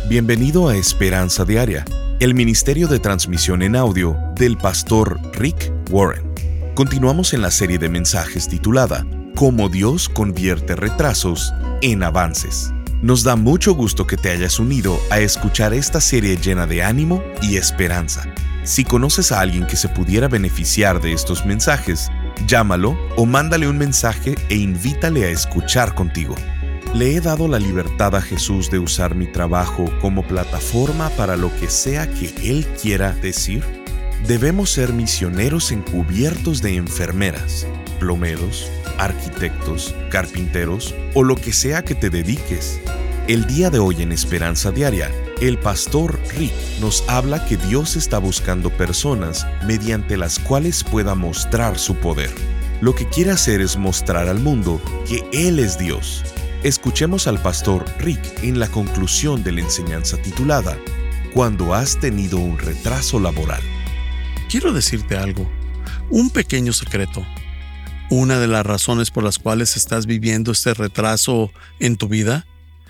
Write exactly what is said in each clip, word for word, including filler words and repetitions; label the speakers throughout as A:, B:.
A: Bienvenido a Esperanza Diaria, el ministerio de transmisión en audio del pastor Rick Warren. Continuamos en la serie de mensajes titulada Cómo Dios convierte retrasos en avances. Nos da mucho gusto que te hayas unido a escuchar esta serie llena de ánimo y esperanza. Si conoces a alguien que se pudiera beneficiar de estos mensajes, llámalo o mándale un mensaje e invítale a escuchar contigo. Le he dado la libertad a Jesús de usar mi trabajo como plataforma para lo que sea que Él quiera decir. Debemos ser misioneros encubiertos de enfermeras, plomeros, arquitectos, carpinteros o lo que sea que te dediques. El día de hoy en Esperanza Diaria, el pastor Rick nos habla que Dios está buscando personas mediante las cuales pueda mostrar su poder. Lo que quiere hacer es mostrar al mundo que Él es Dios. Escuchemos al pastor Rick en la conclusión de la enseñanza titulada Cuando has tenido un retraso laboral.
B: Quiero decirte algo, un pequeño secreto. Una de las razones por las cuales estás viviendo este retraso en tu vida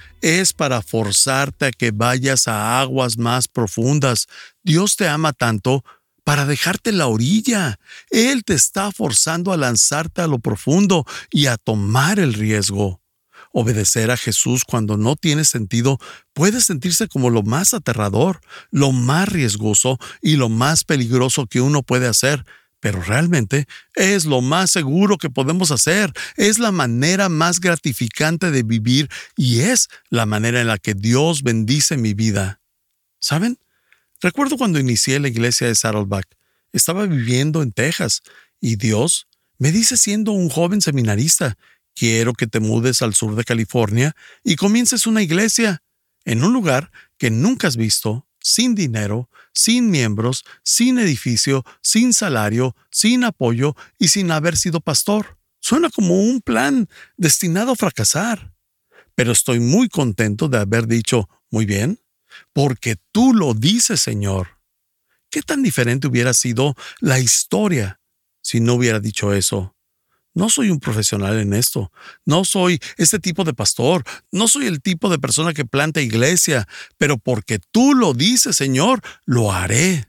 B: es para forzarte a que vayas a aguas más profundas. Dios te ama tanto para dejarte en la orilla. Él te está forzando a lanzarte a lo profundo y a tomar el riesgo. Obedecer a Jesús cuando no tiene sentido puede sentirse como lo más aterrador, lo más riesgoso y lo más peligroso que uno puede hacer, pero realmente es lo más seguro que podemos hacer. Es la manera más gratificante de vivir y es la manera en la que Dios bendice mi vida. ¿Saben? Recuerdo cuando inicié la iglesia de Saddleback. Estaba viviendo en Texas y Dios me dice siendo un joven seminarista: quiero que te mudes al sur de California y comiences una iglesia en un lugar que nunca has visto, sin dinero, sin miembros, sin edificio, sin salario, sin apoyo y sin haber sido pastor. Suena como un plan destinado a fracasar. Pero estoy muy contento de haber dicho, muy bien, porque tú lo dices, Señor. ¿Qué tan diferente hubiera sido la historia si no hubiera dicho eso? No soy un profesional en esto. No soy este tipo de pastor. No soy el tipo de persona que planta iglesia. Pero porque tú lo dices, Señor, lo haré.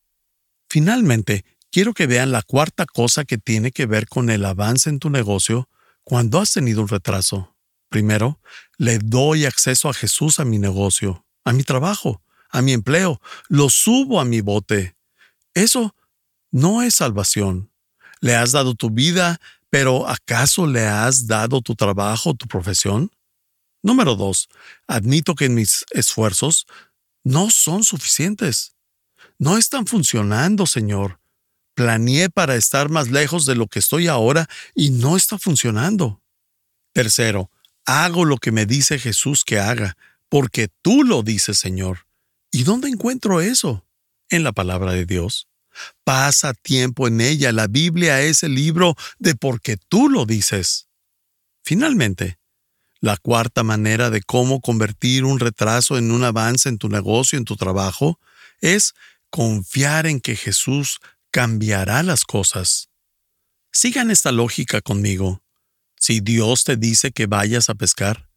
B: Finalmente, quiero que vean la cuarta cosa que tiene que ver con el avance en tu negocio cuando has tenido un retraso. Primero, le doy acceso a Jesús a mi negocio, a mi trabajo, a mi empleo. Lo subo a mi bote. Eso no es salvación. Le has dado tu vida, pero ¿acaso le has dado tu trabajo, tu profesión? Número dos, admito que mis esfuerzos no son suficientes. No están funcionando, Señor. Planeé para estar más lejos de lo que estoy ahora y no está funcionando. Tercero, hago lo que me dice Jesús que haga, porque tú lo dices, Señor. ¿Y dónde encuentro eso? En la palabra de Dios. Pasa tiempo en ella. La Biblia es el libro de porque tú lo dices. Finalmente, la cuarta manera de cómo convertir un retraso en un avance en tu negocio, en tu trabajo, es confiar en que Jesús cambiará las cosas. Sigan esta lógica conmigo. Si Dios te dice que vayas a pescar,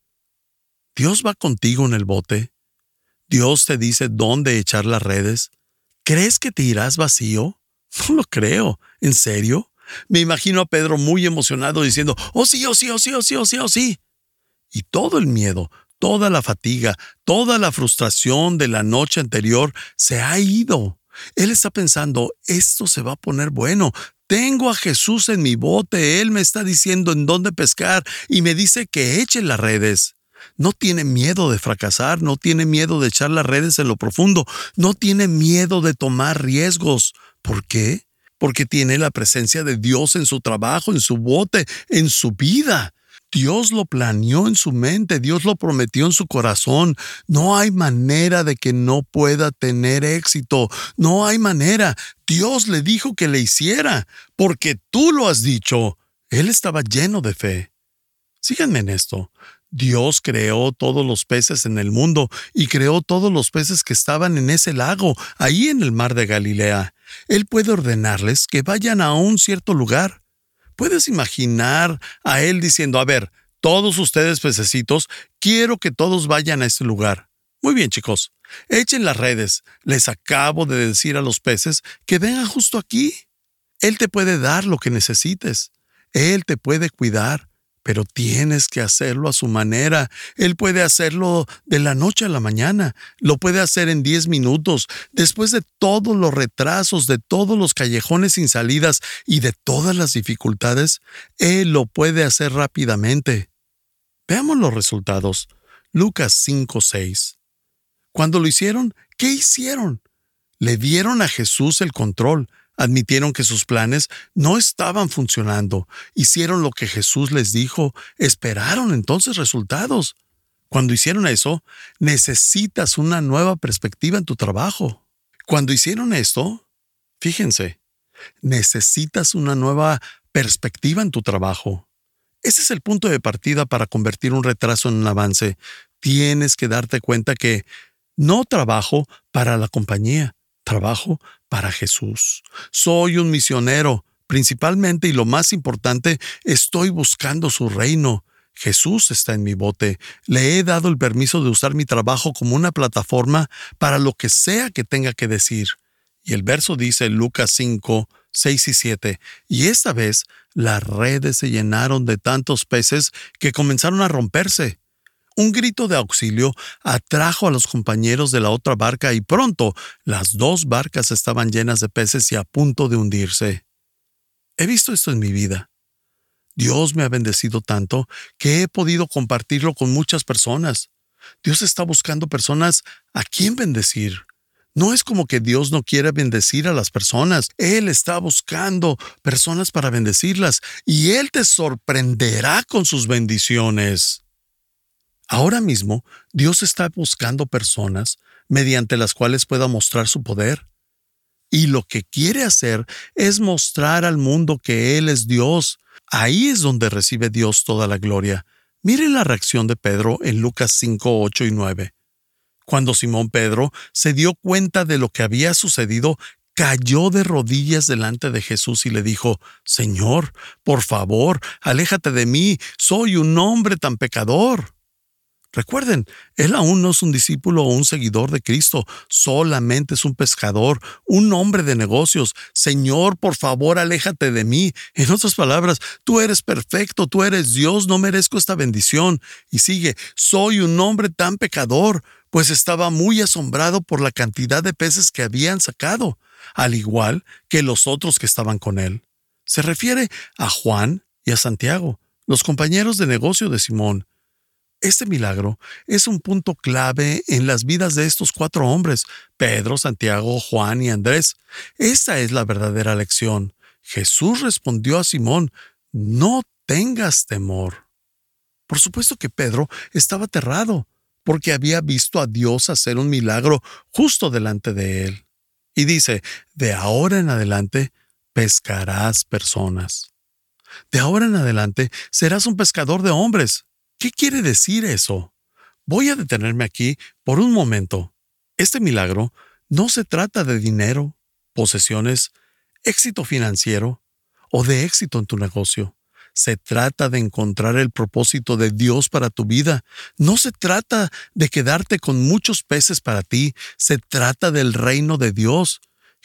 B: Dios va contigo en el bote. Dios te dice dónde echar las redes. ¿Crees que te irás vacío? No lo creo. ¿En serio? Me imagino a Pedro muy emocionado diciendo, ¡oh sí, oh sí, oh sí, oh sí, oh sí, oh sí! Y todo el miedo, toda la fatiga, toda la frustración de la noche anterior se ha ido. Él está pensando, esto se va a poner bueno. Tengo a Jesús en mi bote. Él me está diciendo en dónde pescar y me dice que eche las redes. No tiene miedo de fracasar, no tiene miedo de echar las redes en lo profundo, no tiene miedo de tomar riesgos. ¿Por qué? Porque tiene la presencia de Dios en su trabajo, en su bote, en su vida. Dios lo planeó en su mente, Dios lo prometió en su corazón. No hay manera de que no pueda tener éxito. No hay manera. Dios le dijo que le hiciera, porque tú lo has dicho. Él estaba lleno de fe. Síganme en esto. Dios creó todos los peces en el mundo y creó todos los peces que estaban en ese lago, ahí en el mar de Galilea. Él puede ordenarles que vayan a un cierto lugar. ¿Puedes imaginar a Él diciendo, a ver, todos ustedes pececitos, quiero que todos vayan a este lugar? Muy bien, chicos. Echen las redes. Les acabo de decir a los peces que vengan justo aquí. Él te puede dar lo que necesites. Él te puede cuidar, pero tienes que hacerlo a su manera. Él puede hacerlo de la noche a la mañana. Lo puede hacer en diez minutos. Después de todos los retrasos, de todos los callejones sin salidas y de todas las dificultades, Él lo puede hacer rápidamente. Veamos los resultados. Lucas cinco seis. Cuando lo hicieron, ¿qué hicieron? Le dieron a Jesús el control. Admitieron que sus planes no estaban funcionando. Hicieron lo que Jesús les dijo. Esperaron entonces resultados. Cuando hicieron eso, necesitas una nueva perspectiva en tu trabajo. Cuando hicieron esto, fíjense, necesitas una nueva perspectiva en tu trabajo. Ese es el punto de partida para convertir un retraso en un avance. Tienes que darte cuenta que no trabajo para la compañía, trabajo para Jesús. Soy un misionero, principalmente y lo más importante, estoy buscando su reino. Jesús está en mi bote. Le he dado el permiso de usar mi trabajo como una plataforma para lo que sea que tenga que decir. Y el verso dice Lucas cinco, seis y siete, y esta vez las redes se llenaron de tantos peces que comenzaron a romperse. Un grito de auxilio atrajo a los compañeros de la otra barca y pronto las dos barcas estaban llenas de peces y a punto de hundirse. He visto esto en mi vida. Dios me ha bendecido tanto que he podido compartirlo con muchas personas. Dios está buscando personas a quien bendecir. No es como que Dios no quiera bendecir a las personas. Él está buscando personas para bendecirlas y Él te sorprenderá con sus bendiciones. Ahora mismo, Dios está buscando personas mediante las cuales pueda mostrar su poder. Y lo que quiere hacer es mostrar al mundo que Él es Dios. Ahí es donde recibe Dios toda la gloria. Miren la reacción de Pedro en Lucas cinco, ocho y nueve. Cuando Simón Pedro se dio cuenta de lo que había sucedido, cayó de rodillas delante de Jesús y le dijo, «Señor, por favor, aléjate de mí, soy un hombre tan pecador». Recuerden, él aún no es un discípulo o un seguidor de Cristo, solamente es un pescador, un hombre de negocios. Señor, por favor, aléjate de mí. En otras palabras, tú eres perfecto, tú eres Dios, no merezco esta bendición. Y sigue, soy un hombre tan pecador, pues estaba muy asombrado por la cantidad de peces que habían sacado, al igual que los otros que estaban con él. Se refiere a Juan y a Santiago, los compañeros de negocio de Simón. Este milagro es un punto clave en las vidas de estos cuatro hombres, Pedro, Santiago, Juan y Andrés. Esta es la verdadera lección. Jesús respondió a Simón, «No tengas temor». Por supuesto que Pedro estaba aterrado, porque había visto a Dios hacer un milagro justo delante de él. Y dice, «De ahora en adelante pescarás personas». De ahora en adelante serás un pescador de hombres. ¿Qué quiere decir eso? Voy a detenerme aquí por un momento. Este milagro no se trata de dinero, posesiones, éxito financiero o de éxito en tu negocio. Se trata de encontrar el propósito de Dios para tu vida. No se trata de quedarte con muchos peces para ti. Se trata del reino de Dios.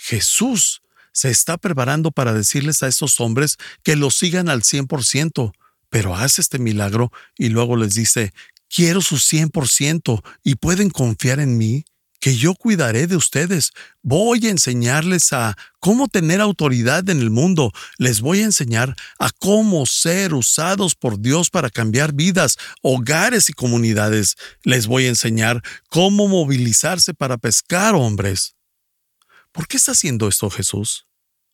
B: Jesús se está preparando para decirles a esos hombres que lo sigan al cien por ciento. Pero hace este milagro y luego les dice, quiero su cien por ciento y pueden confiar en mí, que yo cuidaré de ustedes. Voy a enseñarles a cómo tener autoridad en el mundo. Les voy a enseñar a cómo ser usados por Dios para cambiar vidas, hogares y comunidades. Les voy a enseñar cómo movilizarse para pescar hombres. ¿Por qué está haciendo esto Jesús?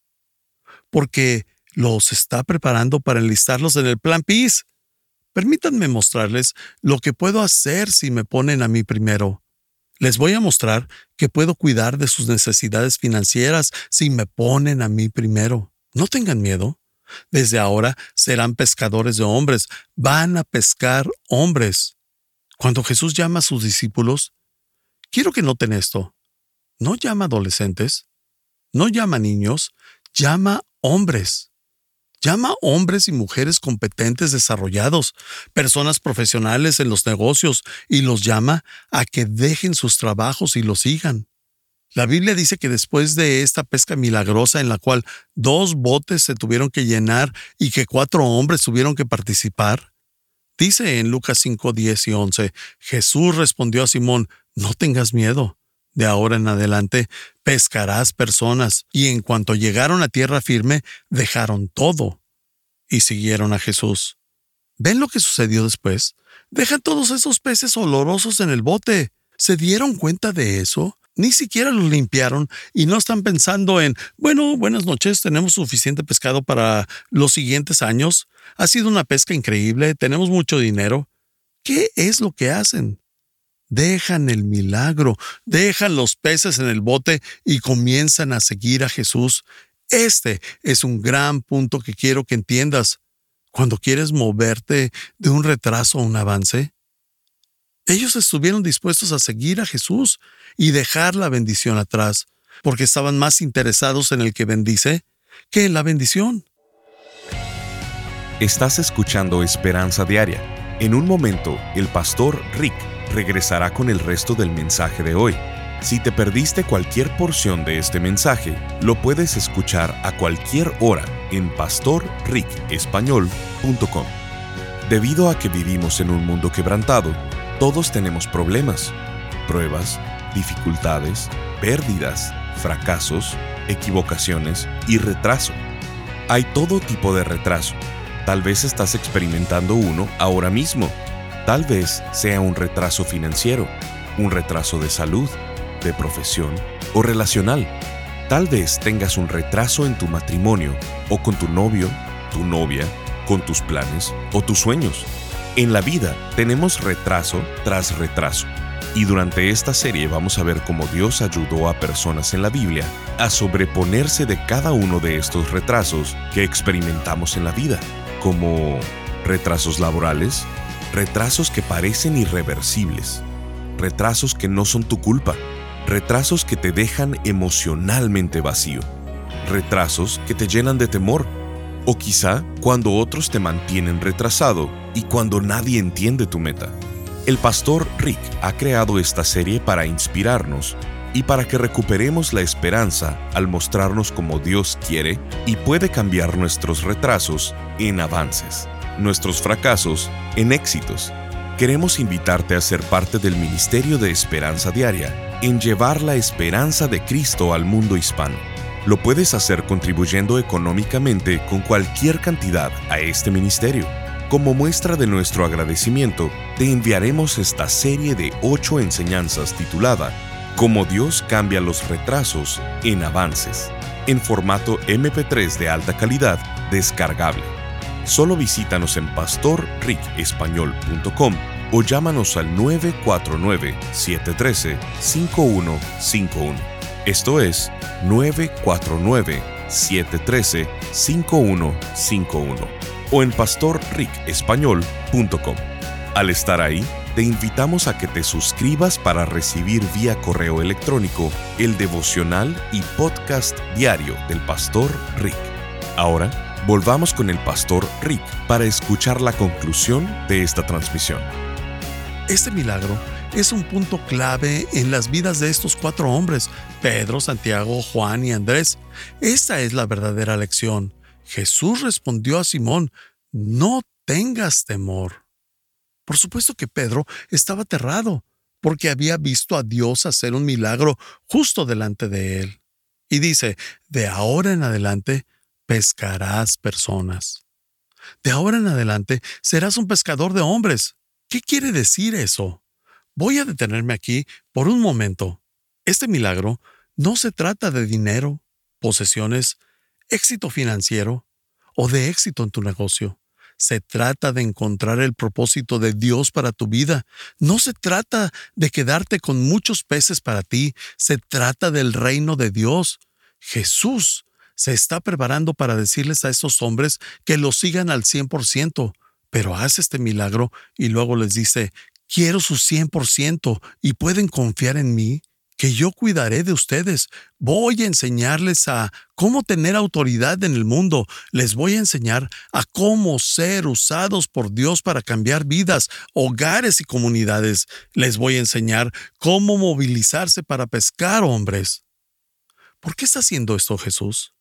B: Porque los está preparando para enlistarlos en el plan P I S. Permítanme mostrarles lo que puedo hacer si me ponen a mí primero. Les voy a mostrar que puedo cuidar de sus necesidades financieras si me ponen a mí primero. No tengan miedo. Desde ahora serán pescadores de hombres. Van a pescar hombres. Cuando Jesús llama a sus discípulos, quiero que noten esto. No llama adolescentes, no llama niños, llama hombres. Llama hombres y mujeres competentes, desarrollados, personas profesionales en los negocios, y los llama a que dejen sus trabajos y los sigan. La Biblia dice que después de esta pesca milagrosa en la cual dos botes se tuvieron que llenar y que cuatro hombres tuvieron que participar, dice en Lucas cinco, diez y once, Jesús respondió a Simón: no tengas miedo. De ahora en adelante pescarás personas. Y en cuanto llegaron a tierra firme, dejaron todo y siguieron a Jesús. ¿Ven lo que sucedió después? Dejan todos esos peces olorosos en el bote. ¿Se dieron cuenta de eso? Ni siquiera los limpiaron y no están pensando en, bueno, buenas noches, tenemos suficiente pescado para los siguientes años. Ha sido una pesca increíble, tenemos mucho dinero. ¿Qué es lo que hacen? Dejan el milagro, dejan los peces en el bote y comienzan a seguir a Jesús. Este es un gran punto que quiero que entiendas. Cuando quieres moverte de un retraso a un avance, ellos estuvieron dispuestos a seguir a Jesús y dejar la bendición atrás, porque estaban más interesados en el que bendice que en la bendición.
A: Estás escuchando Esperanza Diaria. En un momento, el pastor Rick regresará con el resto del mensaje de hoy. Si te perdiste cualquier porción de este mensaje, lo puedes escuchar a cualquier hora en pastor rick español punto com. Debido a que vivimos en un mundo quebrantado, todos tenemos problemas, pruebas, dificultades, pérdidas, fracasos, equivocaciones y retraso. Hay todo tipo de retraso. Tal vez estás experimentando uno ahora mismo. Tal vez sea un retraso financiero, un retraso de salud, de profesión o relacional. Tal vez tengas un retraso en tu matrimonio o con tu novio, tu novia, con tus planes o tus sueños. En la vida tenemos retraso tras retraso. Y durante esta serie vamos a ver cómo Dios ayudó a personas en la Biblia a sobreponerse de cada uno de estos retrasos que experimentamos en la vida, como retrasos laborales, retrasos que parecen irreversibles, retrasos que no son tu culpa, retrasos que te dejan emocionalmente vacío, retrasos que te llenan de temor, o quizá cuando otros te mantienen retrasado y cuando nadie entiende tu meta. El pastor Rick ha creado esta serie para inspirarnos y para que recuperemos la esperanza al mostrarnos cómo Dios quiere y puede cambiar nuestros retrasos en avances, nuestros fracasos en éxitos. Queremos invitarte a ser parte del Ministerio de Esperanza Diaria en llevar la esperanza de Cristo al mundo hispano. Lo puedes hacer contribuyendo económicamente con cualquier cantidad a este ministerio. Como muestra de nuestro agradecimiento, te enviaremos esta serie de ocho enseñanzas titulada Cómo Dios cambia los retrasos en avances, en formato eme pe tres de alta calidad descargable. Solo visítanos en pastor rick español punto com o llámanos al nueve cuatro nueve, siete uno tres, cinco uno cinco uno. Esto es nueve cuatro nueve, siete uno tres, cinco uno cinco uno o en pastor rick español punto com. Al estar ahí, te invitamos a que te suscribas para recibir vía correo electrónico el devocional y podcast diario del pastor Rick. Ahora, volvamos con el pastor Rick para escuchar la conclusión de esta transmisión.
B: Este milagro es un punto clave en las vidas de estos cuatro hombres, Pedro, Santiago, Juan y Andrés. Esta es la verdadera lección. Jesús respondió a Simón: no tengas temor. Por supuesto que Pedro estaba aterrado, porque había visto a Dios hacer un milagro justo delante de él. Y dice: de ahora en adelante pescarás personas. De ahora en adelante serás un pescador de hombres. ¿Qué quiere decir eso? Voy a detenerme aquí por un momento. Este milagro no se trata de dinero, posesiones, éxito financiero o de éxito en tu negocio. Se trata de encontrar el propósito de Dios para tu vida. No se trata de quedarte con muchos peces para ti. Se trata del reino de Dios. Jesús se está preparando para decirles a esos hombres que lo sigan al cien por ciento, pero hace este milagro y luego les dice: quiero su cien por ciento y pueden confiar en mí. que yo cuidaré de ustedes. Voy a enseñarles a cómo tener autoridad en el mundo. Les voy a enseñar a cómo ser usados por Dios para cambiar vidas, hogares y comunidades. Les voy a enseñar cómo movilizarse para pescar hombres. ¿Por qué está haciendo esto Jesús?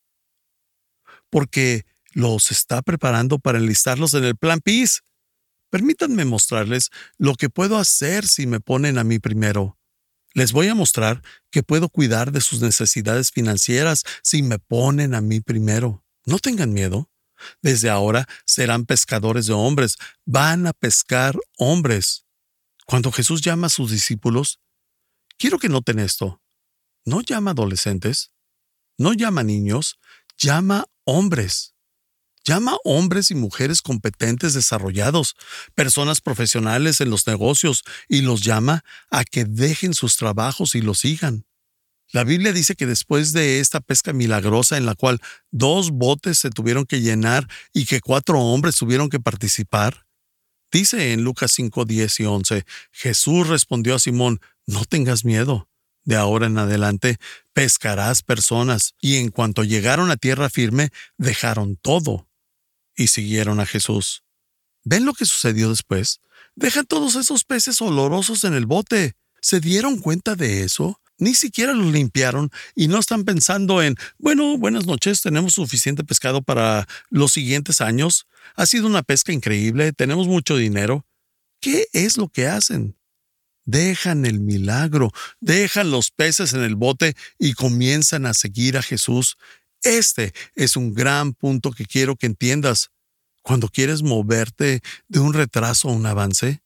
B: Porque los está preparando para enlistarlos en el plan Peace. Permítanme mostrarles lo que puedo hacer si me ponen a mí primero. Les voy a mostrar que puedo cuidar de sus necesidades financieras si me ponen a mí primero. No tengan miedo. Desde ahora serán pescadores de hombres. Van a pescar hombres. Cuando Jesús llama a sus discípulos, quiero que noten esto. No llama adolescentes, no llama niños, llama hombres. Llama hombres y mujeres competentes, desarrollados, personas profesionales en los negocios, y los llama a que dejen sus trabajos y los sigan. La Biblia dice que después de esta pesca milagrosa en la cual dos botes se tuvieron que llenar y que cuatro hombres tuvieron que participar, dice en Lucas cinco, diez y once, Jesús respondió a Simón, no tengas miedo. De ahora en adelante pescarás personas. Y en cuanto llegaron a tierra firme, dejaron todo y siguieron a Jesús. ¿Ven lo que sucedió después? Dejan todos esos peces olorosos en el bote. ¿Se dieron cuenta de eso? Ni siquiera los limpiaron y no están pensando en, bueno, buenas noches, tenemos suficiente pescado para los siguientes años. Ha sido una pesca increíble, tenemos mucho dinero. ¿Qué es lo que hacen? Dejan el milagro, dejan los peces en el bote y comienzan a seguir a Jesús. Este es un gran punto que quiero que entiendas. Cuando quieres moverte de un retraso a un avance,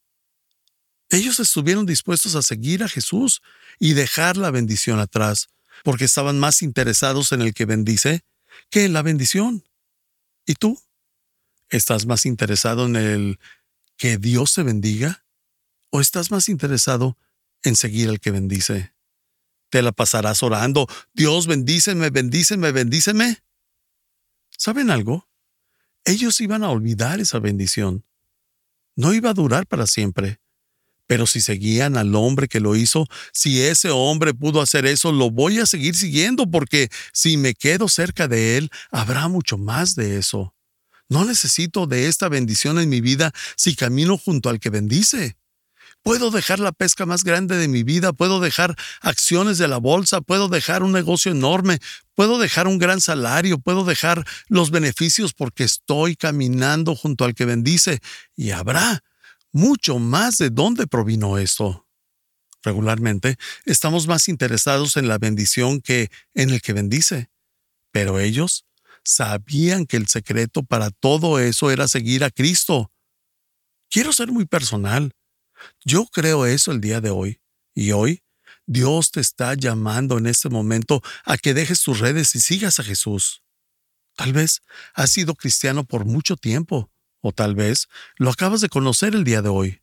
B: ellos estuvieron dispuestos a seguir a Jesús y dejar la bendición atrás, porque estaban más interesados en el que bendice que en la bendición. ¿Y tú? ¿Estás más interesado en el que Dios te bendiga? ¿O estás más interesado en seguir al que bendice? ¿Te la pasarás orando, Dios bendíceme, bendíceme, bendíceme? ¿Saben algo? Ellos iban a olvidar esa bendición. No iba a durar para siempre. Pero si seguían al hombre que lo hizo, si ese hombre pudo hacer eso, lo voy a seguir siguiendo, porque si me quedo cerca de él, habrá mucho más de eso. No necesito de esta bendición en mi vida si camino junto al que bendice. Puedo dejar la pesca más grande de mi vida, puedo dejar acciones de la bolsa, puedo dejar un negocio enorme, puedo dejar un gran salario, puedo dejar los beneficios porque estoy caminando junto al que bendice, y habrá mucho más de dónde provino esto. Regularmente estamos más interesados en la bendición que en el que bendice, pero ellos sabían que el secreto para todo eso era seguir a Cristo. Quiero ser muy personal. Yo creo eso el día de hoy, y hoy Dios te está llamando en este momento a que dejes tus redes y sigas a Jesús. Tal vez has sido cristiano por mucho tiempo, o tal vez lo acabas de conocer el día de hoy.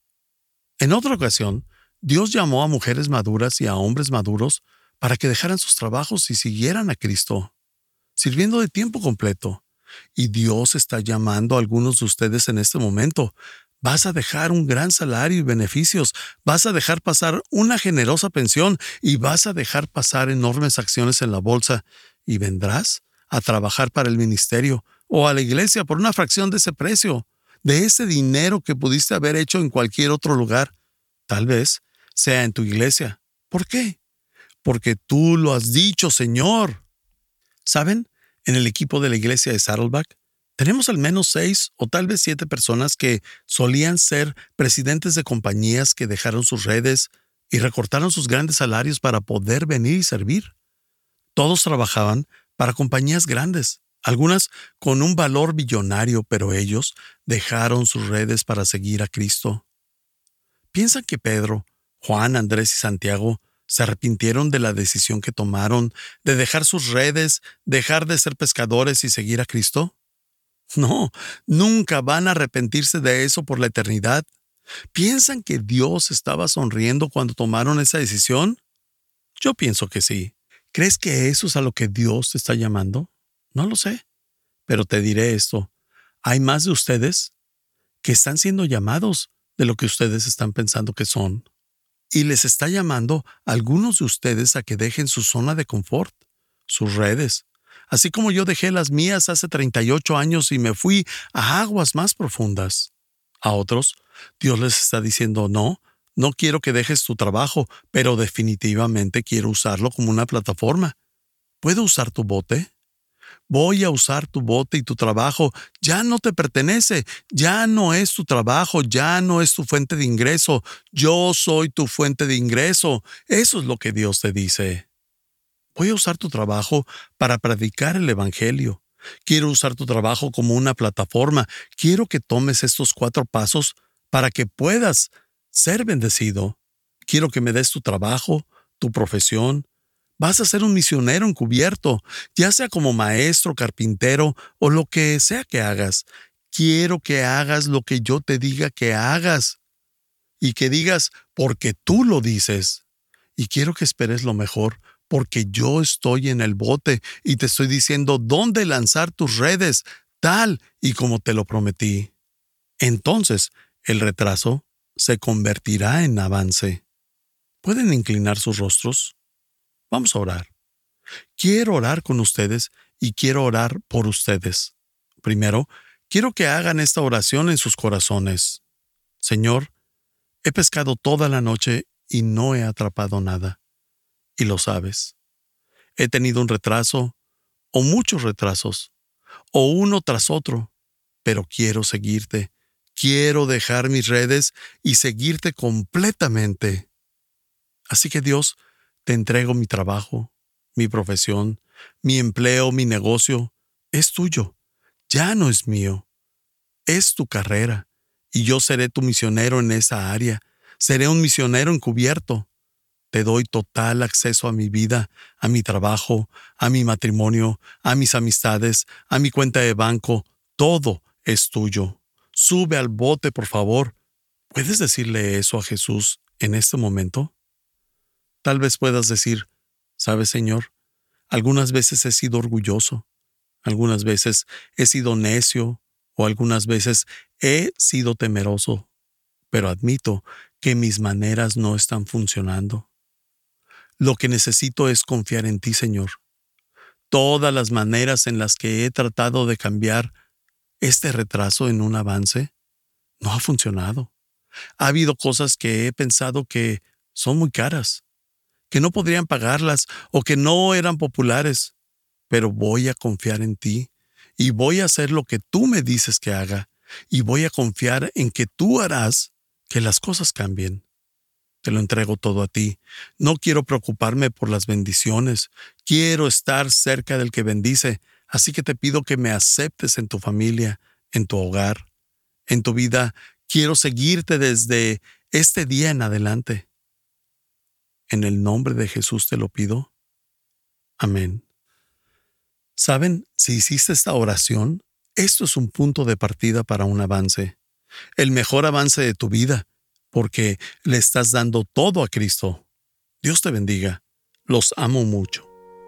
B: En otra ocasión, Dios llamó a mujeres maduras y a hombres maduros para que dejaran sus trabajos y siguieran a Cristo, sirviendo de tiempo completo. Y Dios está llamando a algunos de ustedes en este momento. Vas a dejar un gran salario y beneficios, vas a dejar pasar una generosa pensión y vas a dejar pasar enormes acciones en la bolsa, y vendrás a trabajar para el ministerio o a la iglesia por una fracción de ese precio, de ese dinero que pudiste haber hecho en cualquier otro lugar. Tal vez sea en tu iglesia. ¿Por qué? Porque tú lo has dicho, Señor. ¿Saben? En el equipo de la iglesia de Saddleback, tenemos al menos seis o tal vez siete personas que solían ser presidentes de compañías que dejaron sus redes y recortaron sus grandes salarios para poder venir y servir. Todos trabajaban para compañías grandes, algunas con un valor billonario, pero ellos dejaron sus redes para seguir a Cristo. ¿Piensan que Pedro, Juan, Andrés y Santiago se arrepintieron de la decisión que tomaron de dejar sus redes, dejar de ser pescadores y seguir a Cristo? No, nunca van a arrepentirse de eso por la eternidad. ¿Piensan que Dios estaba sonriendo cuando tomaron esa decisión? Yo pienso que sí. ¿Crees que eso es a lo que Dios te está llamando? No lo sé, pero te diré esto. Hay más de ustedes que están siendo llamados de lo que ustedes están pensando que son. y les está llamando a algunos de ustedes a que dejen su zona de confort, sus redes. Así como yo dejé las mías hace treinta y ocho años y me fui a aguas más profundas. A otros, Dios les está diciendo, no, no quiero que dejes tu trabajo, pero definitivamente quiero usarlo como una plataforma. ¿Puedo usar tu bote? Voy a usar tu bote y tu trabajo ya no te pertenece, ya no es tu trabajo, ya no es tu fuente de ingreso. Yo soy tu fuente de ingreso. Eso es lo que Dios te dice. Voy a usar tu trabajo para predicar el evangelio. Quiero usar tu trabajo como una plataforma. Quiero que tomes estos cuatro pasos para que puedas ser bendecido. Quiero que me des tu trabajo, tu profesión. Vas a ser un misionero encubierto, ya sea como maestro, carpintero o lo que sea que hagas. Quiero que hagas lo que yo te diga que hagas y que digas porque tú lo dices. Y quiero que esperes lo mejor porque yo estoy en el bote y te estoy diciendo dónde lanzar tus redes, tal y como te lo prometí. Entonces, el retraso se convertirá en avance. ¿Pueden inclinar sus rostros? Vamos a orar. Quiero orar con ustedes y quiero orar por ustedes. Primero, quiero que hagan esta oración en sus corazones. Señor, he pescado toda la noche y no he atrapado nada. Y lo sabes. He tenido un retraso, o muchos retrasos, o uno tras otro, pero quiero seguirte. Quiero dejar mis redes y seguirte completamente. Así que Dios, te entrego mi trabajo, mi profesión, mi empleo, mi negocio. Es tuyo. Ya no es mío. Es tu carrera. Y yo seré tu misionero en esa área. Seré un misionero encubierto. Te doy total acceso a mi vida, a mi trabajo, a mi matrimonio, a mis amistades, a mi cuenta de banco. Todo es tuyo. Sube al bote, por favor. ¿Puedes decirle eso a Jesús en este momento? Tal vez puedas decir, ¿sabes, Señor? Algunas veces he sido orgulloso, algunas veces he sido necio o algunas veces he sido temeroso, pero admito que mis maneras no están funcionando. Lo que necesito es confiar en ti, Señor. Todas las maneras en las que he tratado de cambiar este retraso en un avance no ha funcionado. Ha habido cosas que he pensado que son muy caras, que no podrían pagarlas o que no eran populares, pero voy a confiar en ti y voy a hacer lo que tú me dices que haga y voy a confiar en que tú harás que las cosas cambien. Te lo entrego todo a ti. No quiero preocuparme por las bendiciones. Quiero estar cerca del que bendice, así que te pido que me aceptes en tu familia, en tu hogar, en tu vida. Quiero seguirte desde este día en adelante. En el nombre de Jesús te lo pido. Amén. ¿Saben? Si hiciste esta oración, esto es un punto de partida para un avance. El mejor avance de tu vida, porque le estás dando todo a Cristo. Dios te bendiga. Los amo mucho.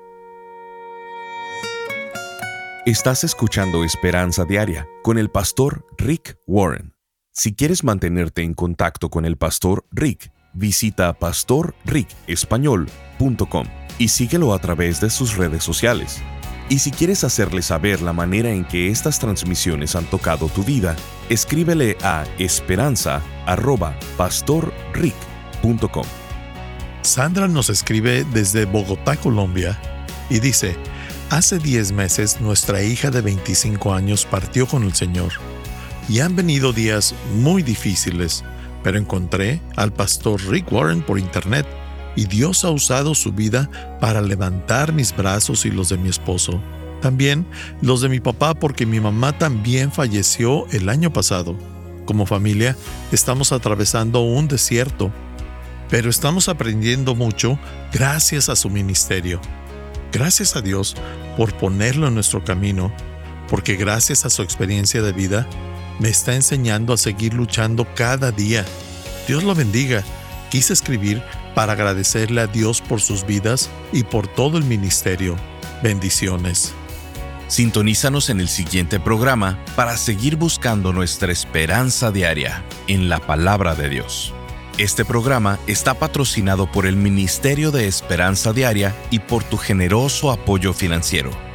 A: Estás escuchando Esperanza Diaria con el pastor Rick Warren. Si quieres mantenerte en contacto con el pastor Rick, visita pastor rick español punto com y síguelo a través de sus redes sociales. Y si quieres hacerle saber la manera en que estas transmisiones han tocado tu vida, escríbele a esperanza arroba pastor rick punto com.
B: Sandra nos escribe desde Bogotá, Colombia, y dice: hace diez meses nuestra hija de veinticinco años partió con el Señor, y han venido días muy difíciles, pero encontré al pastor Rick Warren por internet y Dios ha usado su vida para levantar mis brazos y los de mi esposo. También los de mi papá porque mi mamá también falleció el año pasado. Como familia estamos atravesando un desierto, pero estamos aprendiendo mucho gracias a su ministerio. Gracias a Dios por ponerlo en nuestro camino, porque gracias a su experiencia de vida, me está enseñando a seguir luchando cada día. Dios lo bendiga. Quise escribir para agradecerle a Dios por sus vidas y por todo el ministerio. Bendiciones.
A: Sintonízanos en el siguiente programa para seguir buscando nuestra esperanza diaria en la palabra de Dios. Este programa está patrocinado por el Ministerio de Esperanza Diaria y por tu generoso apoyo financiero.